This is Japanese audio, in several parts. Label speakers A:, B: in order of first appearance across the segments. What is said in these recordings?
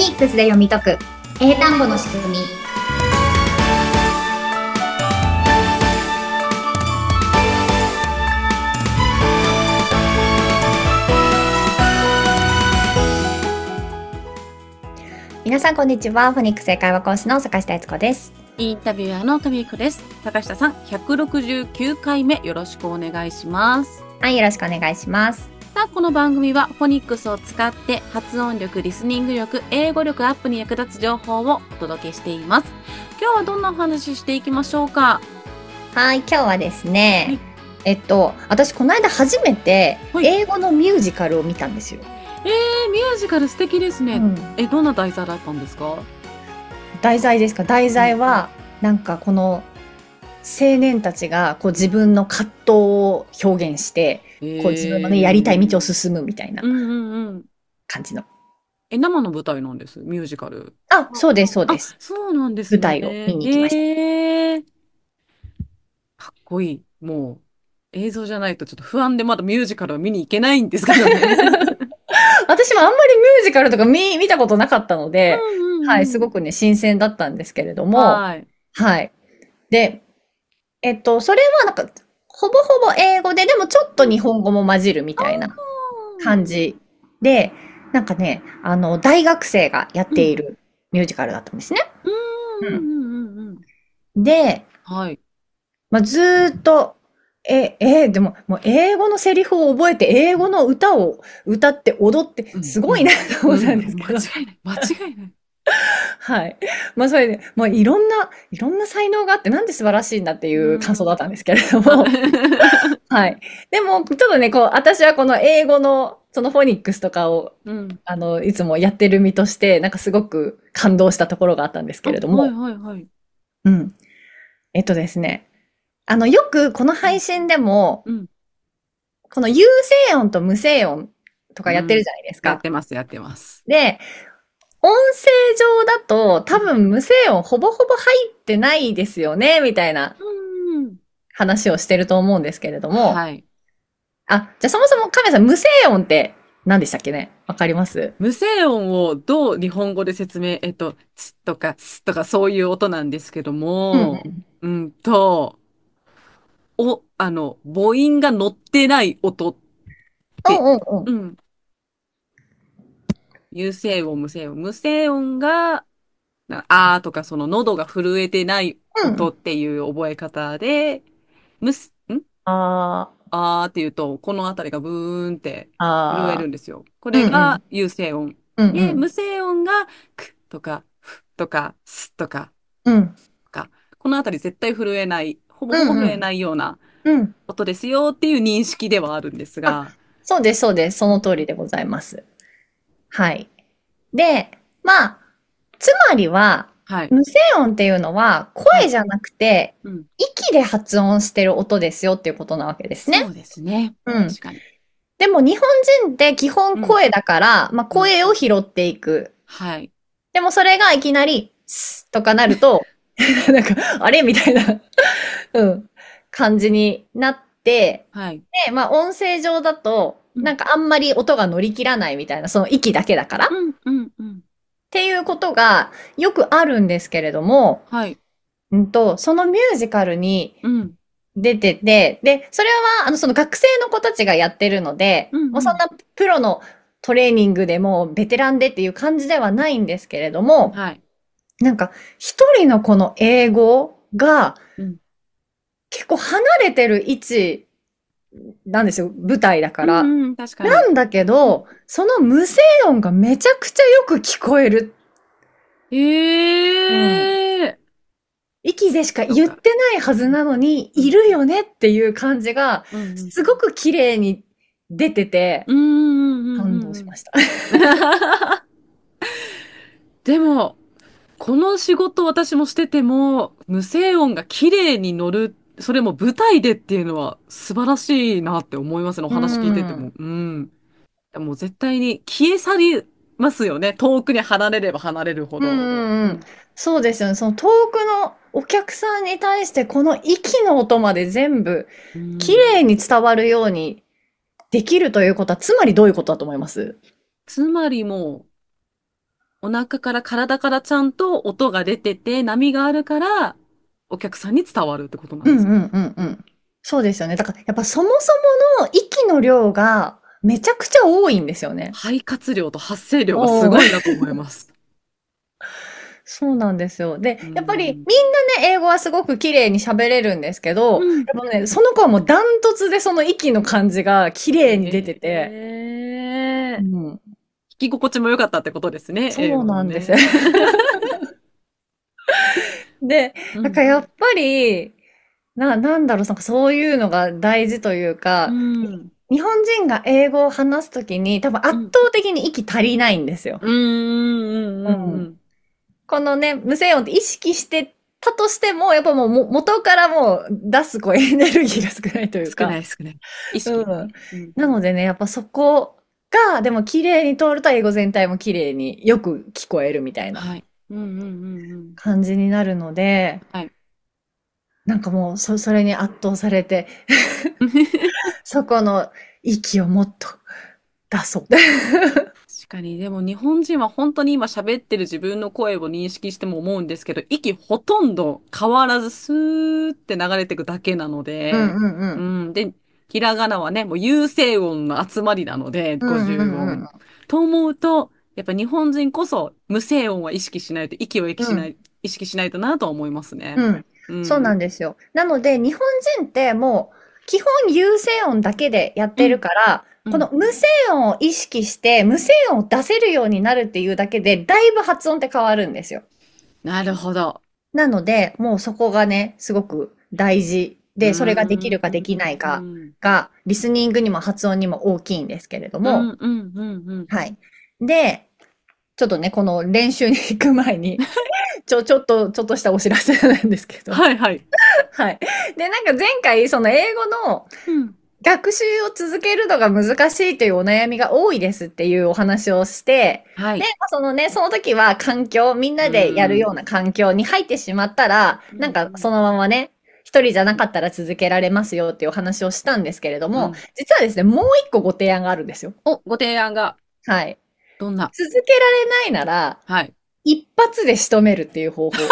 A: ニックスで読み解く英単語の仕組み。皆さんこんにちは。フォニックス英会話講師の坂下悦子です。
B: インタビュアーの上井子です。坂下さん、169回目よろしくお願いします。
A: はい、よろしくお願いします。
B: さあ、この番組はフォニックスを使って発音力、リスニング力、英語力アップに役立つ情報をお届けしています。今日はどんなお話ししていきましょうか？
A: はい、今日はですね、私この間初めて英語のミュージカルを見たんですよ。
B: ミュージカル素敵ですね。どんな題材だったんですか？
A: 題材ですか？題材は、なんかこの青年たちがこう自分の葛藤を表現して、こう自分のね、やりたい道を進むみたいな感じの。
B: 生の舞台なんです、ミュージカル。
A: あ、そうです、そうです。
B: そうなんですね。
A: 舞台を見に行きました。
B: かっこいい。もう、映像じゃないとちょっと不安でまだミュージカルは見に行けないんですけどね。
A: 私もあんまりミュージカルとか見たことなかったので、はい、すごくね、新鮮だったんですけれども、はい。で、それはなんか、ほぼほぼ英語で、でもちょっと日本語も混じるみたいな感じで、なんかね、大学生がやっているミュージカルだったんですね。で、ずーっと、でも、もう英語のセリフを覚えて、英語の歌を歌って踊って、すごいなと思ったんですけど。
B: 間違いない、間違いない。
A: はい。まあそれで、まあいろんな才能があってなんで素晴らしいんだっていう感想だったんですけれども。はい。でも、ちょっとね、私はこの英語の、そのフォニックスとかを、いつもやってる身として、なんかすごく感動したところがあったんですけれども。ですね。よくこの配信でも、この有声音と無声音とかやってるじゃないですか。
B: やってます、やってます。
A: で、音声上だと多分無声音ほぼほぼ入ってないですよね、みたいな話をしてると思うんですけれども。はい。じゃあそもそも亀さん、無声音って何でしたっけね？わかります？
B: 無声音をどう日本語で説明、つとかつとかそういう音なんですけども、母音が乗ってない音って、有声音、無声音。無声音が、あーとかその喉が震えてない音っていう覚え方で、あーって言うと、このあたりがブーンって震えるんですよ。これが有声音。で、無声音が、くとか、ふとか、すとか、このあたり絶対震えない、ほぼほぼ震えないような音ですよっていう認識ではあるんですが。
A: そうです、そうです。その通りでございます。はい。で、まあ、つまりは、無声音っていうのは声じゃなくて、息で発音してる音ですよっていうことなわけですね。
B: そうですね。確かに。
A: でも日本人って基本声だから、まあ声を拾っていく。はい。でもそれがいきなり、スとかなると、なんか、あれみたいな感じになって、で、まあ音声上だと、なんかあんまり音が乗り切らないみたいな、その息だけだから。っていうことがよくあるんですけれども、そのミュージカルに出てて、で、それは、その学生の子たちがやってるので、もうそんなプロのトレーニングでもベテランでっていう感じではないんですけれども、なんか、一人のこの英語が、結構離れてる位置なんですよ、舞台だから。なんだけど、その無声音がめちゃくちゃよく聞こえる。息でしか言ってないはずなのに、いるよねっていう感じが、すごく綺麗に出てて、感動しました。
B: でも、この仕事私もしてても、無声音が綺麗に乗る、それも舞台でっていうのは素晴らしいなって思いますね。お話聞いてても。もう絶対に消え去りますよね。遠くに離れれば離れるほど。
A: そうですよね。その遠くのお客さんに対してこの息の音まで全部綺麗に伝わるようにできるということは、つまりどういうことだと思います？
B: つまりもう、 お腹から体からちゃんと音が出てて、波があるから、お客さんに伝わるってことなんですか？
A: そうですよね。だから、やっぱそもそもの息の量がめちゃくちゃ多いんですよね。
B: 肺活量と発声量がすごいなと思います。
A: そうなんですよ。で、やっぱりみんなね、英語はすごく綺麗に喋れるんですけど、やっぱね、その子はもうダントツでその息の感じが綺麗に出てて、
B: 聞き心地も良かったってことですね、
A: そうなんですよ。で、なんかやっぱり、なんだろう、そういうのが大事というか、日本人が英語を話すときに多分圧倒的に息足りないんですよ。このね、無声音って意識してたとしても、やっぱもう元からもう出すこうエネルギーが少ないというか。
B: 少ない。意識。
A: なのでね、やっぱそこが、でも綺麗に通ると英語全体も綺麗によく聞こえるみたいな感じになるので、なんかもうそれに圧倒されてそこの息をもっと出そう。
B: 確かに、でも日本人は本当に今喋ってる自分の声を認識しても思うんですけど、息ほとんど変わらずスーって流れていくだけなので、で、ひらがなはね、もう有声音の集まりなので、50音。と思うと、やっぱ日本人こそ無声音は意識しないと、息を意識しないとなとは思いますね。
A: そうなんですよ。なので、日本人ってもう、基本有声音だけでやってるから、この無声音を意識して、無声音を出せるようになるっていうだけで、だいぶ発音って変わるんですよ。
B: なるほど。
A: なので、もうそこがね、すごく大事で、それができるかできないかが、リスニングにも発音にも大きいんですけれども、はい。で、ちょっとね、この練習に行く前に、ちょっとしたお知らせなんですけど。
B: はいはい。
A: はい。で、なんか前回、その英語の学習を続けるのが難しいというお悩みが多いですっていうお話をして、で、そのね、その時はみんなでやるような環境に入ってしまったら、なんかそのままね、一人じゃなかったら続けられますよっていうお話をしたんですけれども、実はですね、もう一個ご提案があるんですよ。
B: ご提案が。
A: はい。
B: どんな？
A: 続けられないなら、一発で仕留めるっていう方法。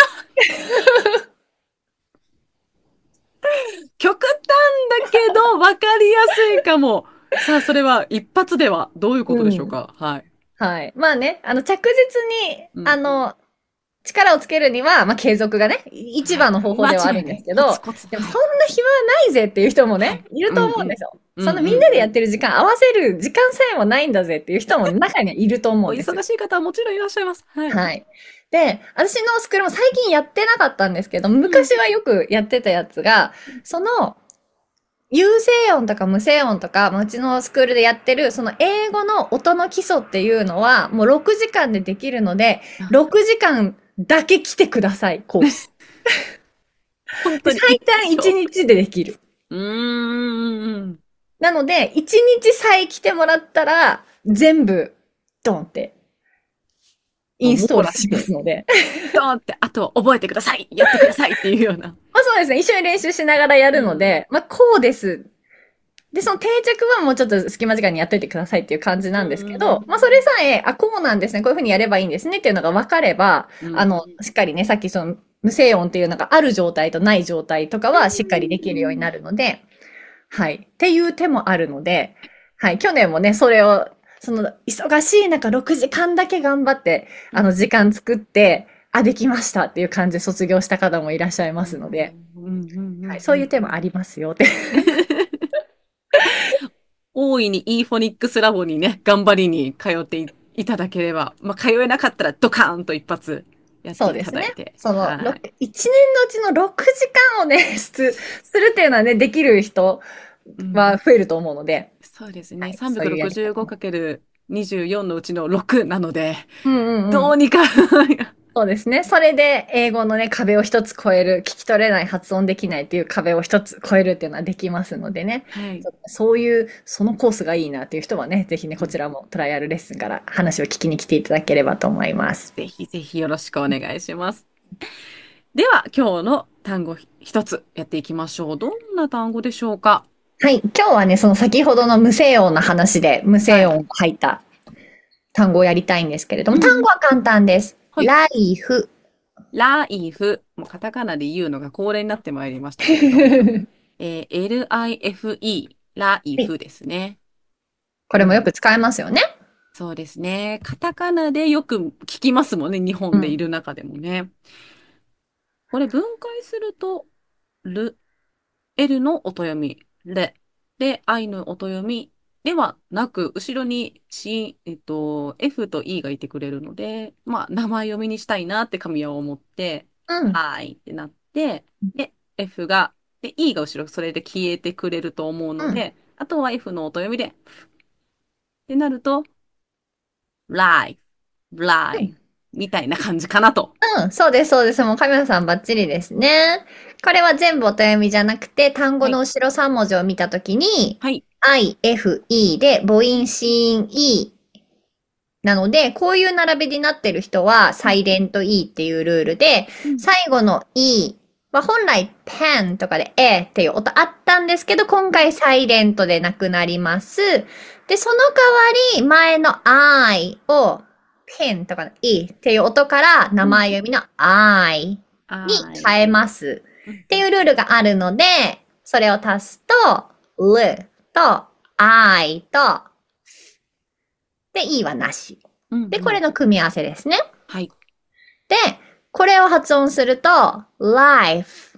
B: 極端だけど分かりやすいかも。さあ、それは一発ではどういうことでしょうか？はい。
A: はい。まあね、着実に、力をつけるには、まあ継続がね、一番の方法ではあるんですけど、でもそんな暇はないぜっていう人もね、いると思うんですよ。そのみんなでやってる時間合わせる時間さえもないんだぜっていう人も中にはいると思うんですよ。
B: お忙しい方はもちろんいらっしゃいます。
A: はい。で、私のスクールも最近やってなかったんですけど、昔はよくやってたやつが、その、有声音とか無声音とか、うちのスクールでやってる、その英語の音の基礎っていうのは、もう6時間でできるので、6時間だけ来てください、コース。本当に。最短1日でできる。なので、1日さえ来てもらったら、全部、ドンって、インストールしますので。
B: ドンって、あと覚えてください、やってくださいっていうような。
A: まあそうですね、一緒に練習しながらやるので、まあこうです。で、その定着はもうちょっと隙間時間にやっといてくださいっていう感じなんですけど、まあそれさえ、こうなんですね、こういうふうにやればいいんですねっていうのが分かれば、しっかりね、さっきその無声音っていうのがある状態とない状態とかはしっかりできるようになるので、はい。っていう手もあるので、はい。去年もね、それを、その、忙しい中6時間だけ頑張って、時間作って、できましたっていう感じで卒業した方もいらっしゃいますので、はい。そういう手もありますよって。
B: 大いに e フォニックスラボにね、頑張りに通っていただければ、まあ、通えなかったらドカーンと一発やっていただいて。
A: その、1年のうちの6時間をね、するっていうのはね、できる人は増えると思うので。
B: そうですね。365×24 のうちの6なので、どうにか
A: そうですね。それで英語のね、壁を一つ超える、聞き取れない、発音できないっていう壁を一つ超えるっていうのはできますのでね。はい、そういう、そのコースがいいなっていう人はね、ぜひね、こちらもトライアルレッスンから話を聞きに来ていただければと思います。
B: ぜひぜひよろしくお願いします。では、今日の単語一つやっていきましょう。どんな単語でしょうか？
A: はい。今日はね、その先ほどの無声音の話で、無声音が入った単語をやりたいんですけれども、単語は簡単です。ライフ。
B: ライフ。もうカタカナで言うのが恒例になってまいりましたけれど。LIFE、ライフですね。
A: これもよく使えますよね。
B: そうですね。カタカナでよく聞きますもんね。日本でいる中でもね。これ分解すると、L の音読み、レ。で、I の音読みではなく、後ろに F と E がいてくれるので、まあ、名前読みにしたいなって神谷は思ってって、I ってなって、で、F が、で、E が後ろ、それで消えてくれると思うので、あとは F の音読みで、ってなると、life, life みたいな感じかなと。
A: そうです、そうです。もう神谷さんバッチリですね。これは全部音読みじゃなくて、単語の後ろ3文字を見たときに、はい。I, F, E で母音、子音、E なので、こういう並びになってる人は、サイレント E っていうルールで、最後の E は本来 pen とかでっていう音あったんですけど、今回サイレントでなくなります。で、その代わり、前の I を pen とかの E っていう音から名前読みの I に変えます。っていうルールがあるので、それを足すと、l と I とで、E はなし。で、これの組み合わせですね。はい。で、これを発音すると、life。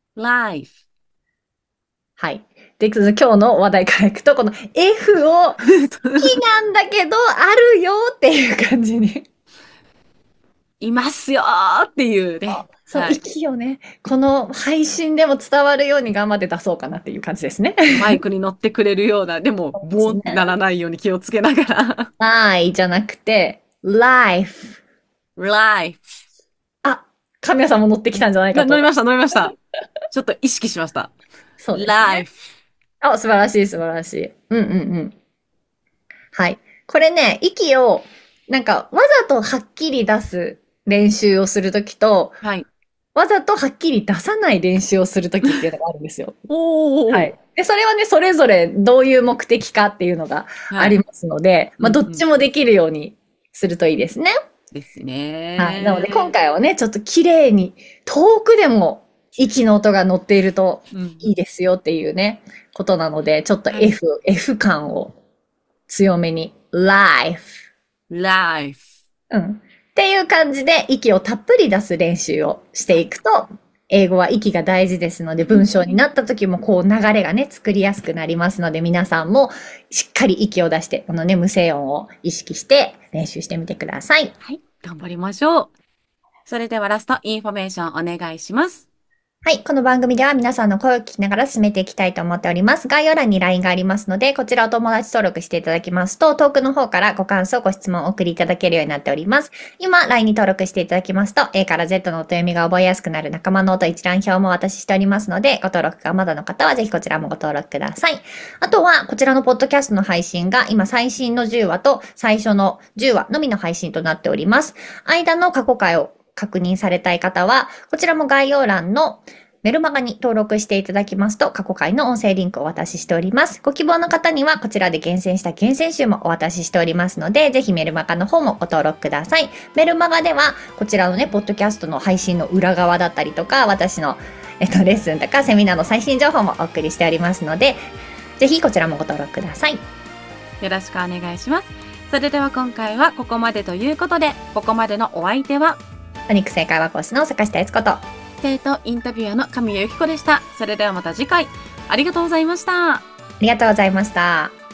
B: life。
A: はい。で、今日の話題からいくと、この F を好きなんだけど、あるよっていう感じに。
B: いますよーっていうね。
A: そう、はい、息をね、この配信でも伝わるように頑張って出そうかなっていう感じですね。
B: マイクに乗ってくれるような、でも、ボーってならないように気をつけながら。
A: I じゃなくて、life。
B: life。
A: あ、神谷さんも乗ってきたんじゃないかと。
B: 乗りました、乗りました。ちょっと意識しました。
A: そうですね。life。あ、素晴らしい、素晴らしい。うんうんうん。はい。これね、息を、なんか、わざとはっきり出す練習をするときと、はい。わざとはっきり出さない練習をするときっていうのがあるんですよ。はい。で、それはね、それぞれどういう目的かっていうのがありますので、はい、まあ、どっちもできるようにするといいですね。
B: ですね。
A: はい。なので、今回はね、ちょっと綺麗に、遠くでも息の音が乗っているといいですよっていうね、ことなので、ちょっと F 感を強めに、life。うん。っていう感じで息をたっぷり出す練習をしていくと、英語は息が大事ですので、文章になった時もこう流れがね、作りやすくなりますので、皆さんもしっかり息を出して、このね、無声音を意識して練習してみてください。
B: はい。頑張りましょう。それではラストインフォメーションお願いします。
A: はい。この番組では皆さんの声を聞きながら進めていきたいと思っております。概要欄に LINE がありますので、こちらお友達登録していただきますと、遠くの方からご感想、ご質問をお送りいただけるようになっております。今、LINE に登録していただきますと、A から Z の音読みが覚えやすくなる仲間ノート一覧表もお渡ししておりますので、ご登録がまだの方はぜひこちらもご登録ください。あとは、こちらのポッドキャストの配信が今最新の10話と最初の10話のみの配信となっております。間の過去回を確認されたい方は、こちらも概要欄のメルマガに登録していただきますと、過去回の音声リンクをお渡ししております。ご希望の方には、こちらで厳選した厳選集もお渡ししておりますので、ぜひメルマガの方もご登録ください。メルマガでは、こちらのね、ポッドキャストの配信の裏側だったりとか、私の、レッスンとかセミナーの最新情報もお送りしておりますので、ぜひこちらもご登録ください。
B: よろしくお願いします。それでは今回はここまでということで、ここまでのお相手は、
A: フォニックス英会話講師の坂下悦子と、
B: 生徒インタビュアーの神谷由紀子でした。それではまた次回、ありがとうございました。
A: ありがとうございました。